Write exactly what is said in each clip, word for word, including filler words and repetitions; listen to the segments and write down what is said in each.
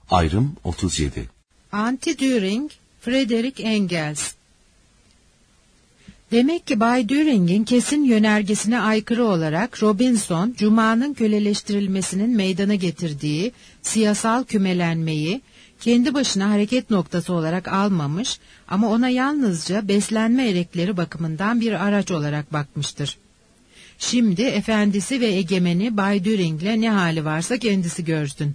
Ayrım otuz yedi. Anti-Düring, Frederick Engels. Demek ki Bay Düring'in kesin yönergesine aykırı olarak Robinson, Cuma'nın köleleştirilmesinin meydana getirdiği siyasal kümelenmeyi kendi başına hareket noktası olarak almamış ama ona yalnızca beslenme erekleri bakımından bir araç olarak bakmıştır. Şimdi efendisi ve egemeni Bay Düring'le ne hali varsa kendisi görsün.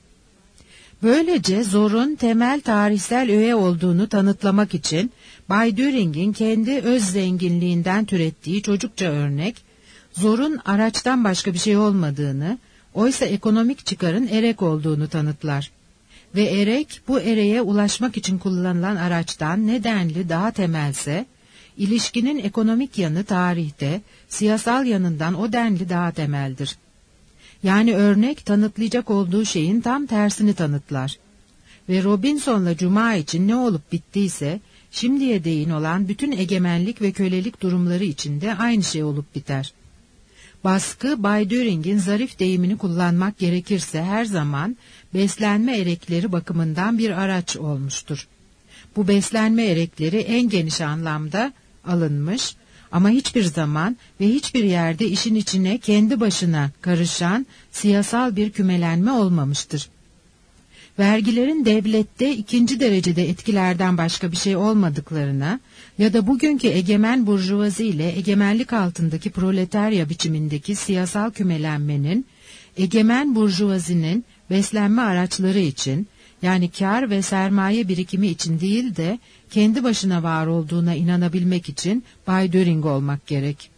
Böylece zorun temel tarihsel öğe olduğunu tanıtlamak için Bay Düring'in kendi öz zenginliğinden türettiği çocukça örnek, zorun araçtan başka bir şey olmadığını, oysa ekonomik çıkarın erek olduğunu tanıtlar. Ve erek bu ereğe ulaşmak için kullanılan araçtan nedenli daha temelse, ilişkinin ekonomik yanı tarihte, siyasal yanından o denli daha temeldir. Yani örnek tanıtlayacak olduğu şeyin tam tersini tanıtlar. Ve Robinson'la Cuma için ne olup bittiyse, şimdiye değin olan bütün egemenlik ve kölelik durumları içinde aynı şey olup biter. Baskı, Bay Düring'in zarif deyimini kullanmak gerekirse her zaman beslenme erekleri bakımından bir araç olmuştur. Bu beslenme erekleri en geniş anlamda alınmış ama hiçbir zaman ve hiçbir yerde işin içine kendi başına karışan siyasal bir kümelenme olmamıştır. Vergilerin devlette ikinci derecede etkilerden başka bir şey olmadıklarına ya da bugünkü egemen burjuvazi ile egemenlik altındaki proletarya biçimindeki siyasal kümelenmenin egemen burjuvazinin beslenme araçları için, yani kar ve sermaye birikimi için değil de kendi başına var olduğuna inanabilmek için Bay Düring olmak gerek.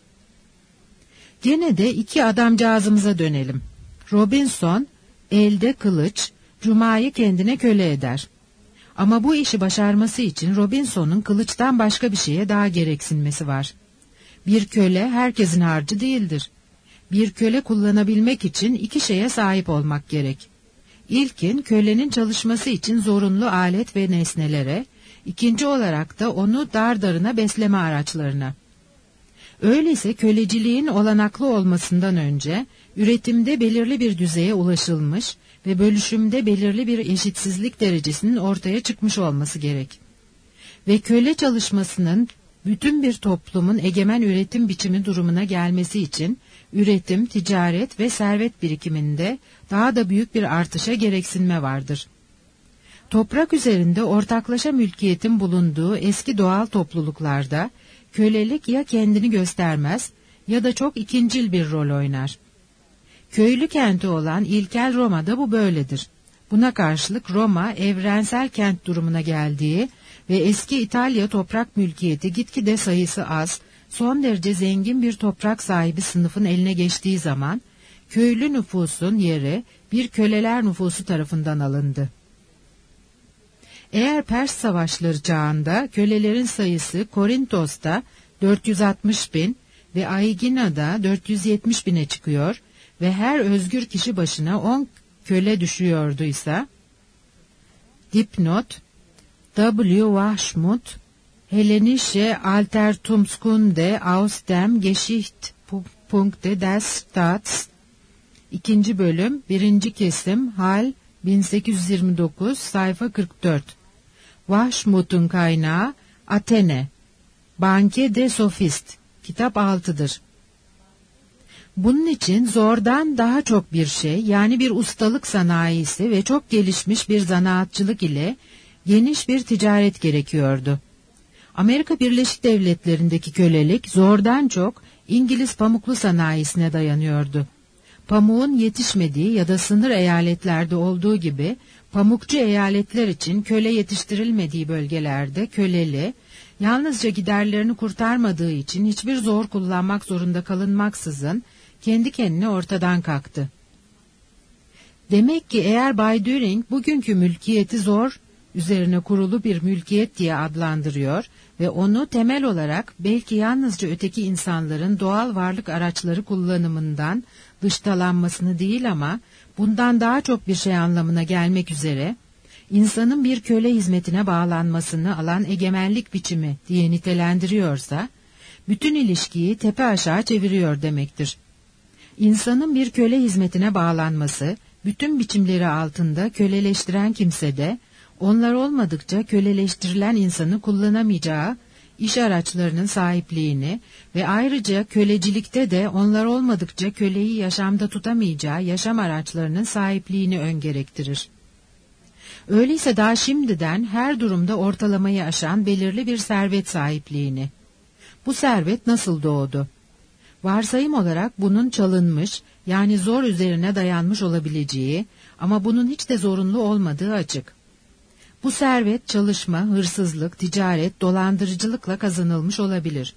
Gene de iki adamcağızımıza dönelim. Robinson elde kılıç, Cuma'yı kendine köle eder. Ama bu işi başarması için Robinson'un kılıçtan başka bir şeye daha gereksinmesi var. Bir köle herkesin harcı değildir. Bir köle kullanabilmek için iki şeye sahip olmak gerek. İlkin kölenin çalışması için zorunlu alet ve nesnelere, ikinci olarak da onu dardarına besleme araçlarına. Öyleyse köleciliğin olanaklı olmasından önce üretimde belirli bir düzeye ulaşılmış ve bölüşümde belirli bir eşitsizlik derecesinin ortaya çıkmış olması gerek. Ve köle çalışmasının bütün bir toplumun egemen üretim biçimi durumuna gelmesi için üretim, ticaret ve servet birikiminde daha da büyük bir artışa gereksinme vardır. Toprak üzerinde ortaklaşa mülkiyetin bulunduğu eski doğal topluluklarda kölelik ya kendini göstermez ya da çok ikincil bir rol oynar. Köylü kenti olan ilkel Roma'da bu böyledir. Buna karşılık Roma evrensel kent durumuna geldiği ve eski İtalya toprak mülkiyeti gitgide sayısı az, son derece zengin bir toprak sahibi sınıfın eline geçtiği zaman köylü nüfusun yeri bir köleler nüfusu tarafından alındı. Eğer Pers savaşları çağında kölelerin sayısı Korintos'ta dört yüz altmış bin ve Aygina'da dört yüz yetmiş bine çıkıyor ve her özgür kişi başına on köle düşüyorduysa, dipnot, W. Washmut, Hellenische Altertumskunde aus dem Geschichtspunkte des Staats, ikinci bölüm, birinci kesim, Hal, bin sekiz yüz yirmi dokuz, sayfa kırk dört. Washmut'un kaynağı Athene, Banque des Sophistes, kitap altıdır. Bunun için zordan daha çok bir şey, yani bir ustalık sanayisi ve çok gelişmiş bir zanaatçılık ile geniş bir ticaret gerekiyordu. Amerika Birleşik Devletleri'ndeki kölelik zordan çok İngiliz pamuklu sanayisine dayanıyordu. Pamuğun yetişmediği ya da sınır eyaletlerde olduğu gibi pamukçu eyaletler için köle yetiştirilmediği bölgelerde köleli, yalnızca giderlerini kurtarmadığı için hiçbir zor kullanmak zorunda kalınmaksızın kendi kendine ortadan kalktı. Demek ki eğer Bay Düring bugünkü mülkiyeti zor üzerine kurulu bir mülkiyet diye adlandırıyor ve onu temel olarak belki yalnızca öteki insanların doğal varlık araçları kullanımından dıştalanmasını değil ama bundan daha çok bir şey anlamına gelmek üzere insanın bir köle hizmetine bağlanmasını alan egemenlik biçimi diye nitelendiriyorsa, bütün ilişkiyi tepe aşağı çeviriyor demektir. İnsanın bir köle hizmetine bağlanması Bütün biçimleri altında köleleştiren kimse de, onlar olmadıkça köleleştirilen insanı kullanamayacağı iş araçlarının sahipliğini ve ayrıca kölecilikte de onlar olmadıkça köleyi yaşamda tutamayacağı yaşam araçlarının sahipliğini öngerektirir. Öyleyse daha şimdiden her durumda ortalamayı aşan belirli bir servet sahipliğini. Bu servet nasıl doğdu? Varsayım olarak bunun çalınmış, yani zor üzerine dayanmış olabileceği ama bunun hiç de zorunlu olmadığı açık. Bu servet çalışma, hırsızlık, ticaret, dolandırıcılıkla kazanılmış olabilir.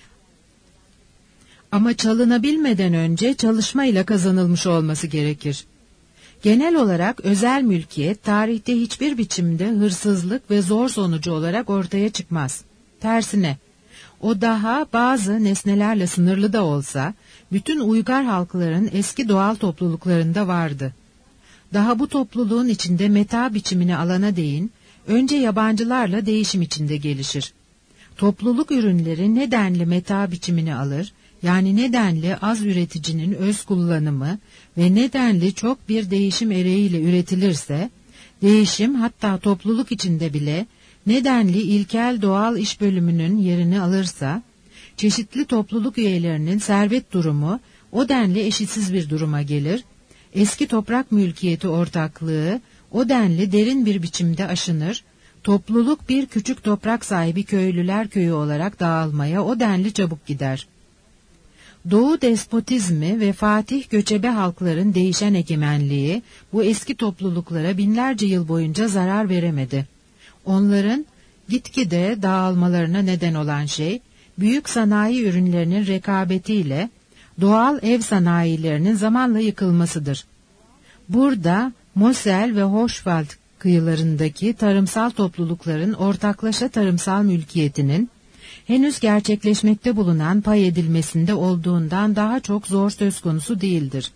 Ama çalınabilmeden önce çalışmayla kazanılmış olması gerekir. Genel olarak özel mülkiyet tarihte hiçbir biçimde hırsızlık ve zor sonucu olarak ortaya çıkmaz. Tersine, o daha bazı nesnelerle sınırlı da olsa, bütün uygar halkların eski doğal topluluklarında vardı. Daha bu topluluğun içinde meta biçimini alana değin, önce yabancılarla değişim içinde gelişir. Topluluk ürünleri nedenli meta biçimini alır, yani nedenli az üreticinin öz kullanımı ve nedenli çok bir değişim ereğiyle üretilirse, değişim hatta topluluk içinde bile nedenli ilkel doğal iş bölümünün yerini alırsa, çeşitli topluluk üyelerinin servet durumu o denli eşitsiz bir duruma gelir, eski toprak mülkiyeti ortaklığı o denli derin bir biçimde aşınır, topluluk bir küçük toprak sahibi köylüler köyü olarak dağılmaya o denli çabuk gider. Doğu despotizmi ve Fatih göçebe halkların değişen egemenliği bu eski topluluklara binlerce yıl boyunca zarar veremedi. Onların gitgide dağılmalarına neden olan şey, büyük sanayi ürünlerinin rekabetiyle doğal ev sanayilerinin zamanla yıkılmasıdır. Burada Mosel ve Hochwald kıyılarındaki tarımsal toplulukların ortaklaşa tarımsal mülkiyetinin henüz gerçekleşmekte bulunan pay edilmesinde olduğundan daha çok zor söz konusu değildir.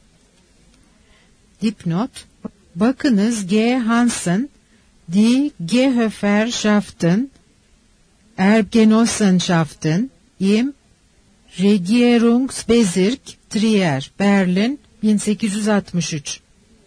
Dipnot: bakınız G. Hansen, Die Gehöferschaften, Erbgenossenschaften im Regierungsbezirk Trier, Berlin, bin sekiz yüz altmış üç.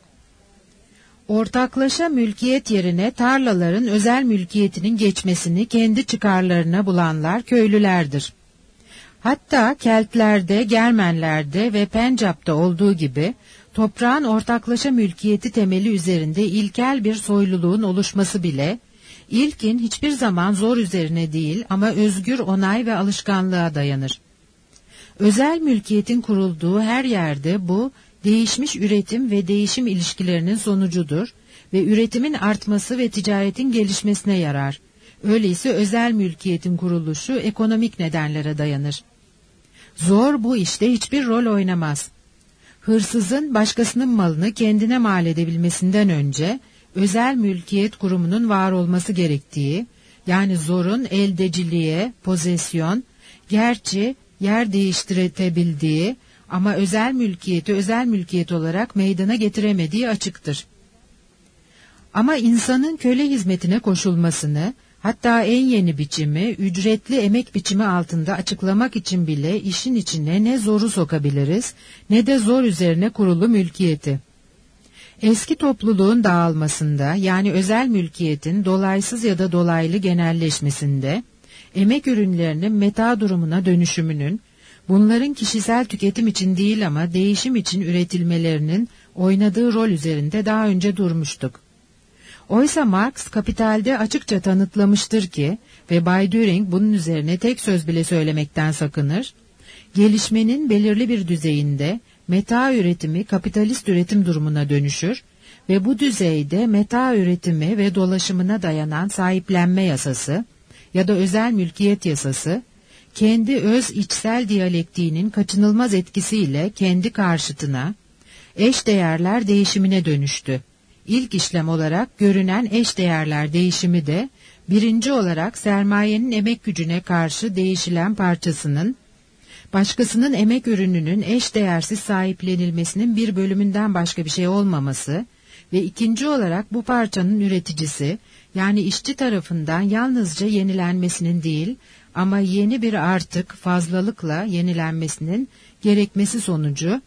Ortaklaşa mülkiyet yerine tarlaların özel mülkiyetinin geçmesini kendi çıkarlarına bulanlar köylülerdir. Hatta Keltlerde, Germenlerde ve Pencap'ta olduğu gibi toprağın ortaklaşa mülkiyeti temeli üzerinde ilkel bir soyluluğun oluşması bile, ilkin hiçbir zaman zor üzerine değil ama özgür onay ve alışkanlığa dayanır. Özel mülkiyetin kurulduğu her yerde bu, değişmiş üretim ve değişim ilişkilerinin sonucudur ve üretimin artması ve ticaretin gelişmesine yarar. Öyleyse özel mülkiyetin kuruluşu ekonomik nedenlere dayanır. Zor bu işte hiçbir rol oynamaz. Hırsızın başkasının malını kendine mal edebilmesinden önce özel mülkiyet kurumunun var olması gerektiği, yani zorun eldeciliğe, pozesyon, gerçi yer değiştirebildiği ama özel mülkiyeti özel mülkiyet olarak meydana getiremediği açıktır. Ama insanın köle hizmetine koşulmasını, hatta en yeni biçimi, ücretli emek biçimi altında açıklamak için bile işin içine ne zoru sokabiliriz, ne de zor üzerine kurulu mülkiyeti. Eski topluluğun dağılmasında, yani özel mülkiyetin dolaysız ya da dolaylı genelleşmesinde, emek ürünlerinin meta durumuna dönüşümünün, bunların kişisel tüketim için değil ama değişim için üretilmelerinin oynadığı rol üzerinde daha önce durmuştuk. Oysa Marx Kapital'de açıkça tanıtlamıştır ki ve Bay Düring bunun üzerine tek söz bile söylemekten sakınır, gelişmenin belirli bir düzeyinde meta üretimi kapitalist üretim durumuna dönüşür ve bu düzeyde meta üretimi ve dolaşımına dayanan sahiplenme yasası ya da özel mülkiyet yasası, kendi öz içsel diyalektiğinin kaçınılmaz etkisiyle kendi karşıtına, eş değerler değişimine dönüştü. İlk işlem olarak görünen eş değerler değişimi de, birinci olarak sermayenin emek gücüne karşı değişilen parçasının, başkasının emek ürününün eş değersiz sahiplenilmesinin bir bölümünden başka bir şey olmaması ve ikinci olarak bu parçanın üreticisi, yani işçi tarafından yalnızca yenilenmesinin değil, ama yeni bir artık fazlalıkla yenilenmesinin gerekmesi sonucu,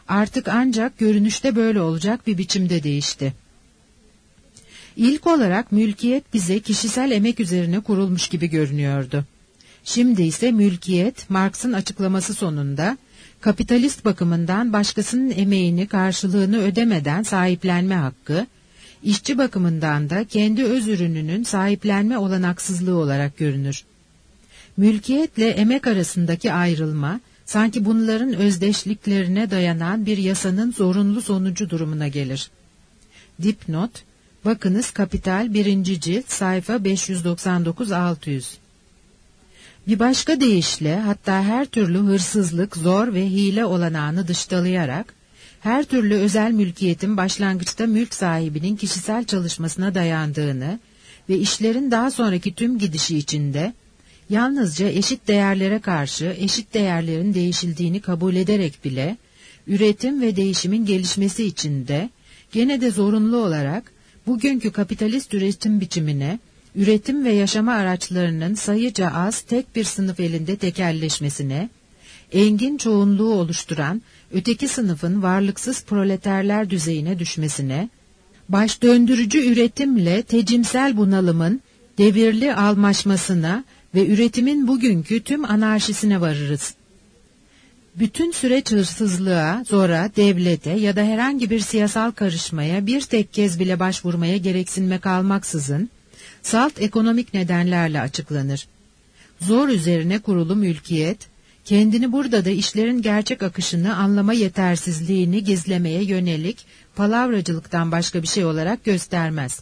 artık ancak görünüşte böyle olacak bir biçimde değişti. İlk olarak mülkiyet bize kişisel emek üzerine kurulmuş gibi görünüyordu. Şimdi ise mülkiyet, Marx'ın açıklaması sonunda, kapitalist bakımından başkasının emeğini, karşılığını ödemeden sahiplenme hakkı, işçi bakımından da kendi öz ürününün sahiplenme olanaksızlığı olarak görünür. Mülkiyetle emek arasındaki ayrılma, sanki bunların özdeşliklerine dayanan bir yasanın zorunlu sonucu durumuna gelir. Dipnot, bakınız Kapital birinci cilt sayfa beş yüz doksan dokuz altı yüz. Bir başka deyişle, hatta her türlü hırsızlık, zor ve hile olanağını dışlayarak, her türlü özel mülkiyetin başlangıçta mülk sahibinin kişisel çalışmasına dayandığını ve işlerin daha sonraki tüm gidişi içinde, yalnızca eşit değerlere karşı eşit değerlerin değişildiğini kabul ederek bile, üretim ve değişimin gelişmesi içinde, gene de zorunlu olarak, bugünkü kapitalist üretim biçimine, üretim ve yaşama araçlarının sayıca az tek bir sınıf elinde tekelleşmesine, engin çoğunluğu oluşturan öteki sınıfın varlıksız proleterler düzeyine düşmesine, baş döndürücü üretimle tecimsel bunalımın devirli almaşmasına ve üretimin bugünkü tüm anarşisine varırız. Bütün süreç hırsızlığa, zora, devlete ya da herhangi bir siyasal karışmaya bir tek kez bile başvurmaya gereksinme kalmaksızın, salt ekonomik nedenlerle açıklanır. Zor üzerine kurulu mülkiyet, kendini burada da işlerin gerçek akışını anlama yetersizliğini gizlemeye yönelik palavracılıktan başka bir şey olarak göstermez.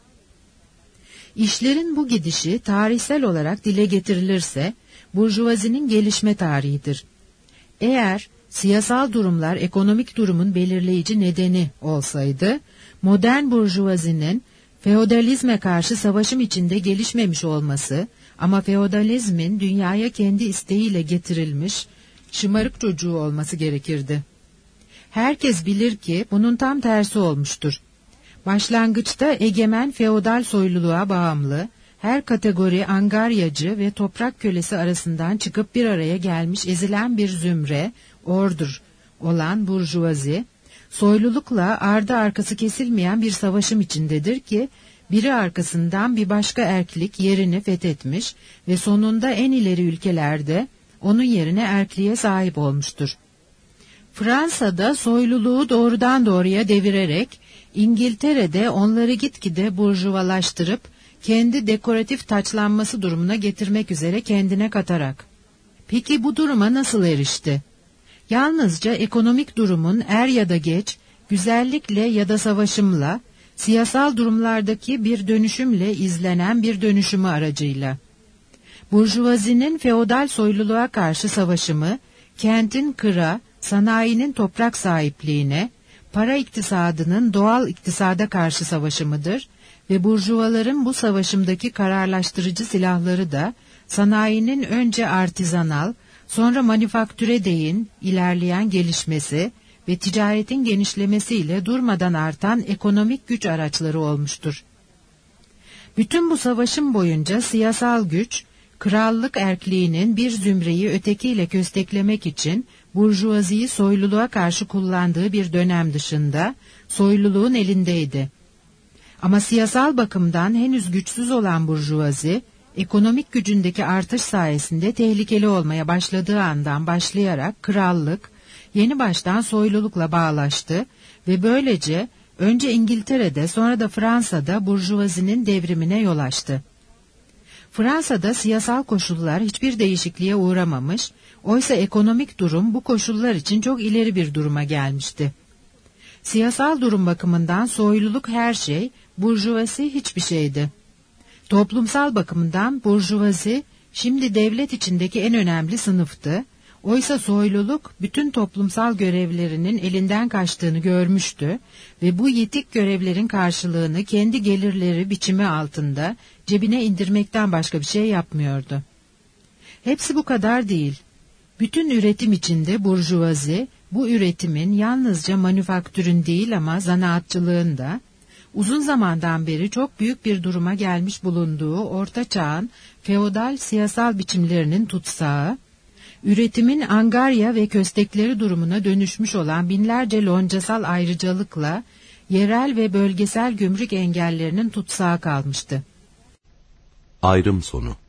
İşlerin bu gidişi tarihsel olarak dile getirilirse, burjuvazinin gelişme tarihidir. Eğer siyasal durumlar ekonomik durumun belirleyici nedeni olsaydı, modern burjuvazinin feodalizme karşı savaşım içinde gelişmemiş olması ama feodalizmin dünyaya kendi isteğiyle getirilmiş şımarık çocuğu olması gerekirdi. Herkes bilir ki bunun tam tersi olmuştur. Başlangıçta egemen feodal soyluluğa bağımlı, her kategori angaryacı ve toprak kölesi arasından çıkıp bir araya gelmiş ezilen bir zümre, ordur olan burjuvazi, soylulukla ardı arkası kesilmeyen bir savaşım içindedir ki, biri arkasından bir başka erklik yerini fethetmiş ve sonunda en ileri ülkelerde onun yerine erkliğe sahip olmuştur. Fransa'da soyluluğu doğrudan doğruya devirerek, İngiltere'de onları gitgide burjuvalaştırıp, kendi dekoratif taçlanması durumuna getirmek üzere kendine katarak. Peki bu duruma nasıl erişti? Yalnızca ekonomik durumun er ya da geç, güzellikle ya da savaşımla, siyasal durumlardaki bir dönüşümle izlenen bir dönüşümü aracıyla. Burjuvazinin feodal soyluluğa karşı savaşımı, kentin kıra, sanayinin toprak sahipliğine, para iktisadının doğal iktisada karşı savaşımıdır ve burjuvaların bu savaşımdaki kararlaştırıcı silahları da, sanayinin önce artizanal, sonra manufaktöre değin ilerleyen gelişmesi ve ticaretin genişlemesiyle durmadan artan ekonomik güç araçları olmuştur. Bütün bu savaşın boyunca siyasal güç, krallık erkliğinin bir zümreyi ötekiyle kösteklemek için burjuvaziyi soyluluğa karşı kullandığı bir dönem dışında soyluluğun elindeydi. Ama siyasal bakımdan henüz güçsüz olan burjuvazi, ekonomik gücündeki artış sayesinde tehlikeli olmaya başladığı andan başlayarak krallık, yeni baştan soylulukla bağlaştı ve böylece önce İngiltere'de sonra da Fransa'da burjuvazinin devrimine yol açtı. Fransa'da siyasal koşullar hiçbir değişikliğe uğramamış, oysa ekonomik durum bu koşullar için çok ileri bir duruma gelmişti. Siyasal durum bakımından soyluluk her şey, burjuvazi hiçbir şeydi. Toplumsal bakımdan burjuvazi şimdi devlet içindeki en önemli sınıftı, oysa soyluluk bütün toplumsal görevlerinin elinden kaçtığını görmüştü ve bu yitik görevlerin karşılığını kendi gelirleri biçimi altında cebine indirmekten başka bir şey yapmıyordu. Hepsi bu kadar değil. Bütün üretim içinde burjuvazi, bu üretimin yalnızca manüfaktürün değil ama zanaatçılığın da, uzun zamandan beri çok büyük bir duruma gelmiş bulunduğu Orta Çağ'ın feodal siyasal biçimlerinin tutsağı üretimin angarya ve köstekleri durumuna dönüşmüş olan binlerce loncasal ayrıcalıkla yerel ve bölgesel gümrük engellerinin tutsağı kalmıştı. Ayrım sonu.